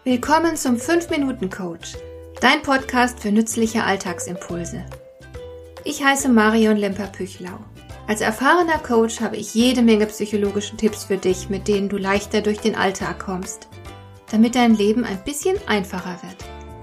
Willkommen zum 5-Minuten-Coach, dein Podcast für nützliche Alltagsimpulse. Ich heiße Marion Lemper-Püchlau. Als erfahrener Coach habe ich jede Menge psychologische Tipps für dich, mit denen du leichter durch den Alltag kommst, damit dein Leben ein bisschen einfacher wird.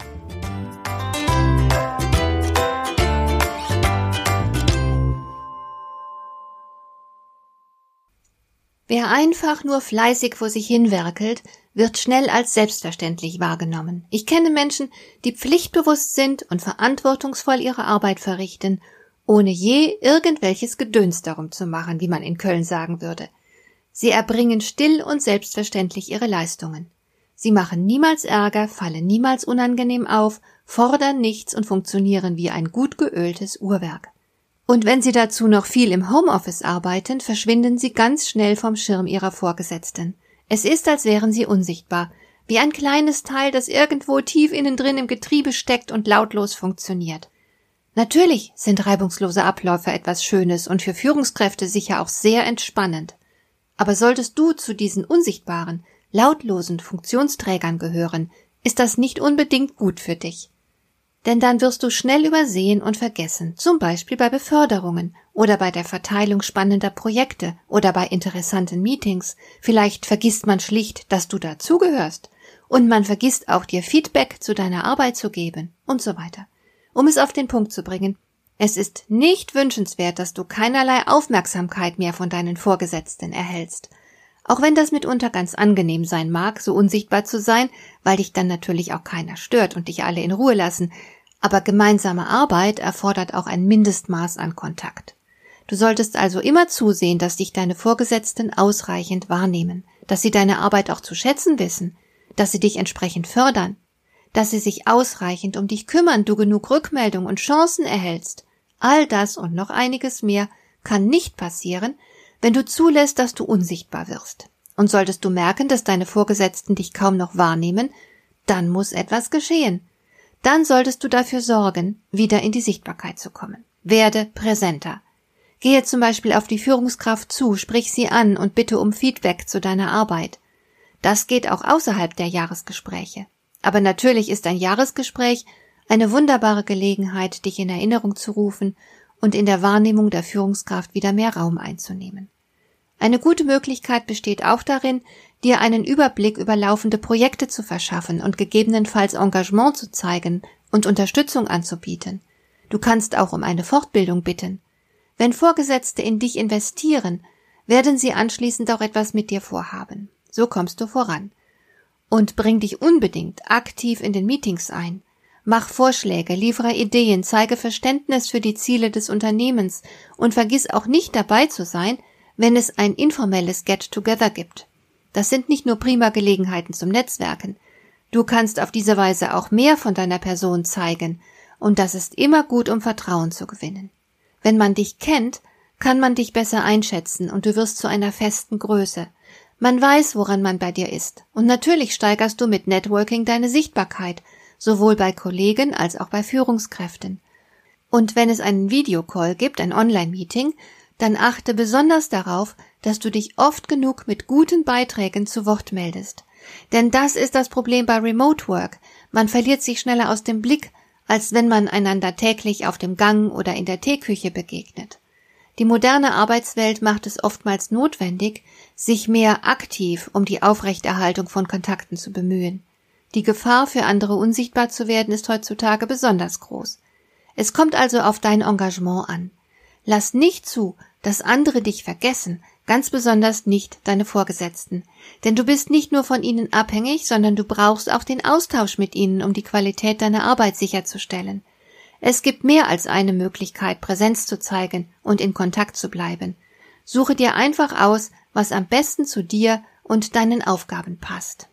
Wer einfach nur fleißig vor sich hinwerkelt, wird schnell als selbstverständlich wahrgenommen. Ich kenne Menschen, die pflichtbewusst sind und verantwortungsvoll ihre Arbeit verrichten, ohne je irgendwelches Gedöns darum zu machen, wie man in Köln sagen würde. Sie erbringen still und selbstverständlich ihre Leistungen. Sie machen niemals Ärger, fallen niemals unangenehm auf, fordern nichts und funktionieren wie ein gut geöltes Uhrwerk. Und wenn sie dazu noch viel im Homeoffice arbeiten, verschwinden sie ganz schnell vom Schirm ihrer Vorgesetzten. Es ist, als wären sie unsichtbar, wie ein kleines Teil, das irgendwo tief innen drin im Getriebe steckt und lautlos funktioniert. Natürlich sind reibungslose Abläufe etwas Schönes und für Führungskräfte sicher auch sehr entspannend. Aber solltest du zu diesen unsichtbaren, lautlosen Funktionsträgern gehören, ist das nicht unbedingt gut für dich. Denn dann wirst du schnell übersehen und vergessen, zum Beispiel bei Beförderungen oder bei der Verteilung spannender Projekte oder bei interessanten Meetings. Vielleicht vergisst man schlicht, dass du dazugehörst und man vergisst auch dir Feedback zu deiner Arbeit zu geben und so weiter. Um es auf den Punkt zu bringen, es ist nicht wünschenswert, dass du keinerlei Aufmerksamkeit mehr von deinen Vorgesetzten erhältst. Auch wenn das mitunter ganz angenehm sein mag, so unsichtbar zu sein, weil dich dann natürlich auch keiner stört und dich alle in Ruhe lassen, aber gemeinsame Arbeit erfordert auch ein Mindestmaß an Kontakt. Du solltest also immer zusehen, dass dich deine Vorgesetzten ausreichend wahrnehmen, dass sie deine Arbeit auch zu schätzen wissen, dass sie dich entsprechend fördern, dass sie sich ausreichend um dich kümmern, du genug Rückmeldung und Chancen erhältst. All das und noch einiges mehr kann nicht passieren, wenn du zulässt, dass du unsichtbar wirst. Und solltest du merken, dass deine Vorgesetzten dich kaum noch wahrnehmen, dann muss etwas geschehen. Dann solltest du dafür sorgen, wieder in die Sichtbarkeit zu kommen. Werde präsenter. Gehe zum Beispiel auf die Führungskraft zu, sprich sie an und bitte um Feedback zu deiner Arbeit. Das geht auch außerhalb der Jahresgespräche. Aber natürlich ist ein Jahresgespräch eine wunderbare Gelegenheit, dich in Erinnerung zu rufen und in der Wahrnehmung der Führungskraft wieder mehr Raum einzunehmen. Eine gute Möglichkeit besteht auch darin, dir einen Überblick über laufende Projekte zu verschaffen und gegebenenfalls Engagement zu zeigen und Unterstützung anzubieten. Du kannst auch um eine Fortbildung bitten. Wenn Vorgesetzte in dich investieren, werden sie anschließend auch etwas mit dir vorhaben. So kommst du voran. Und bring dich unbedingt aktiv in den Meetings ein. Mach Vorschläge, liefere Ideen, zeige Verständnis für die Ziele des Unternehmens und vergiss auch nicht dabei zu sein, wenn es ein informelles Get-Together gibt. Das sind nicht nur prima Gelegenheiten zum Netzwerken. Du kannst auf diese Weise auch mehr von deiner Person zeigen und das ist immer gut, um Vertrauen zu gewinnen. Wenn man dich kennt, kann man dich besser einschätzen und du wirst zu einer festen Größe. Man weiß, woran man bei dir ist. Und natürlich steigerst du mit Networking deine Sichtbarkeit, sowohl bei Kollegen als auch bei Führungskräften. Und wenn es einen Videocall gibt, ein Online-Meeting, dann achte besonders darauf, dass du dich oft genug mit guten Beiträgen zu Wort meldest. Denn das ist das Problem bei Remote Work. Man verliert sich schneller aus dem Blick, als wenn man einander täglich auf dem Gang oder in der Teeküche begegnet. Die moderne Arbeitswelt macht es oftmals notwendig, sich mehr aktiv um die Aufrechterhaltung von Kontakten zu bemühen. Die Gefahr, für andere unsichtbar zu werden, ist heutzutage besonders groß. Es kommt also auf dein Engagement an. Lass nicht zu, dass andere dich vergessen, ganz besonders nicht deine Vorgesetzten. Denn du bist nicht nur von ihnen abhängig, sondern du brauchst auch den Austausch mit ihnen, um die Qualität deiner Arbeit sicherzustellen. Es gibt mehr als eine Möglichkeit, Präsenz zu zeigen und in Kontakt zu bleiben. Suche dir einfach aus, was am besten zu dir und deinen Aufgaben passt.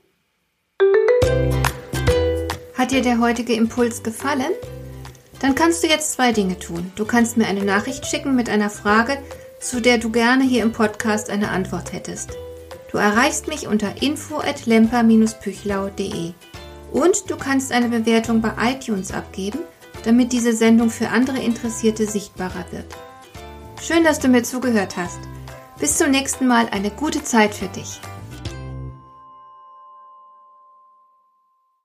Hat dir der heutige Impuls gefallen? Dann kannst du jetzt 2 Dinge tun. Du kannst mir eine Nachricht schicken mit einer Frage, zu der du gerne hier im Podcast eine Antwort hättest. Du erreichst mich unter info@lemper-püchlau.de und du kannst eine Bewertung bei iTunes abgeben, damit diese Sendung für andere Interessierte sichtbarer wird. Schön, dass du mir zugehört hast. Bis zum nächsten Mal, eine gute Zeit für dich.